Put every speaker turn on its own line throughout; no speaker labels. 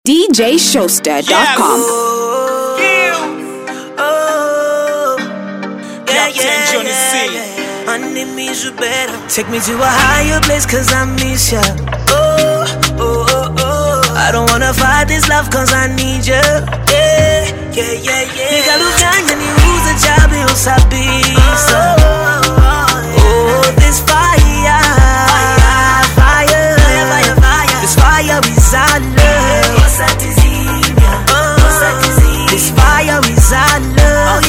DJShowster.com.
Take me to a higher place cause I miss ya. I don't wanna fight this love cause I need ya. Nikalufanya niuze chabi usabisa. This fire, this fire is our love. This fire is our love.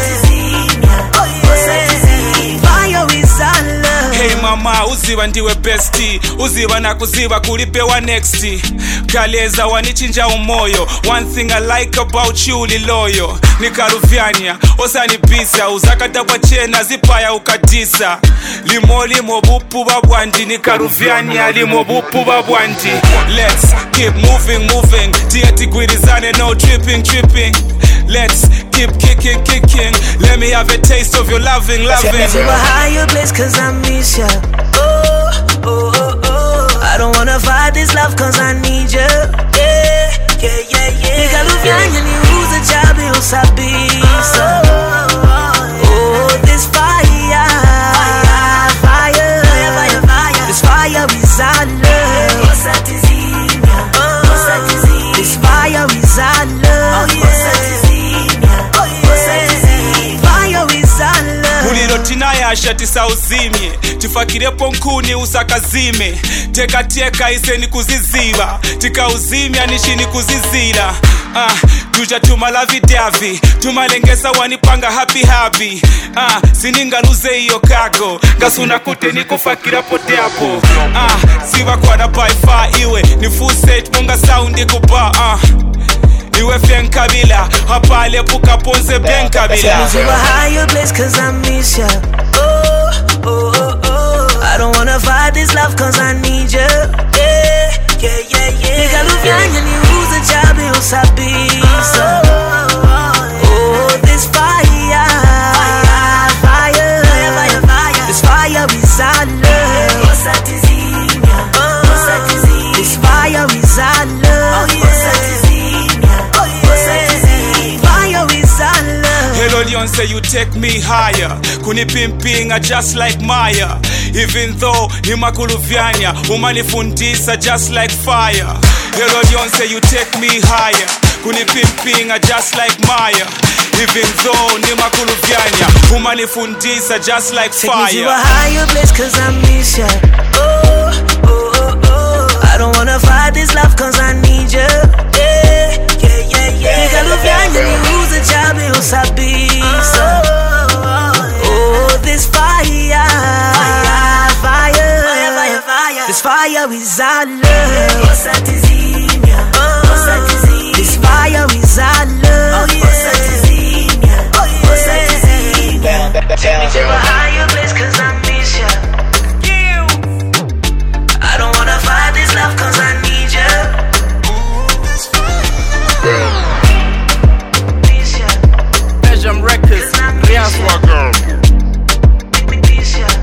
Fire is our love.
Hey mama, uziva ndiwe bestie, uziva na kuziva kulipewa next. Kaleza wanichinja umoyo. One thing I like about you liloyo. Nikaruvyanya, osanipisa. Uzakata kwa chena, zipaya ukatisa. Limo bupu babwandi. Nikaruvyanya, limo bupu babwandi. Let's keep moving. Tieti guirizane, no tripping. Let's keep kicking. Let me have a taste of your loving.
Take me to a higher place cause I miss ya. I don't wanna fight this love cause I need ya. Nikalufanya niuze chabi usabisa. This fire, this fire is our love. This fire is our love. Fire is our love.
Muliro tinayasha tisauzimye. Tifakirepo nkuni usakazime. Teka iseni kuziziba. Tikauzimya nishini kuzizira. Tuja tumalavidavi. Tumalengesa wanipanga happy. Sininga luze iyo kago. Gasuna kute nikufakira poteapo. Siva kwa na by far iwe. Ni full set monga soundi kuba. Iwe fien kabila. Hapale puka ponze ben kabila.
Take me to a higher place cause I miss ya. I don't wanna fight this love cause I need ya. Nikalufanya niuze chabi usabisa. This fire, this fire is our love. This fire is our love. Fire is our love.
Hello Leon say you take me higher. Kunipimpinga just like Maya. Even though nimakuluvyanya umanifundisa just like fire. Hello Leon say you take me higher. Kunipimpinga just like Maya. Even though nimakuluvyanya umanifundisa just like fire.
Take me to a higher place cause I miss ya. I don't wanna fight this love cause I need ya. Nikalufanya niuze chabi usabisa. This fire, this fire is our love. This fire is our love. Take me to a higher place cause I miss ya. I don't wanna fight this love cause I need ya. Miss ya.
Belgium Records, Riaswa girl.
Miss ya.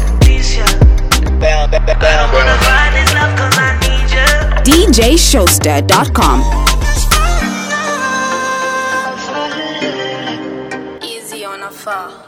I don't wanna fight this love cause I need ya.
DJShowster.com.
Easy on a far.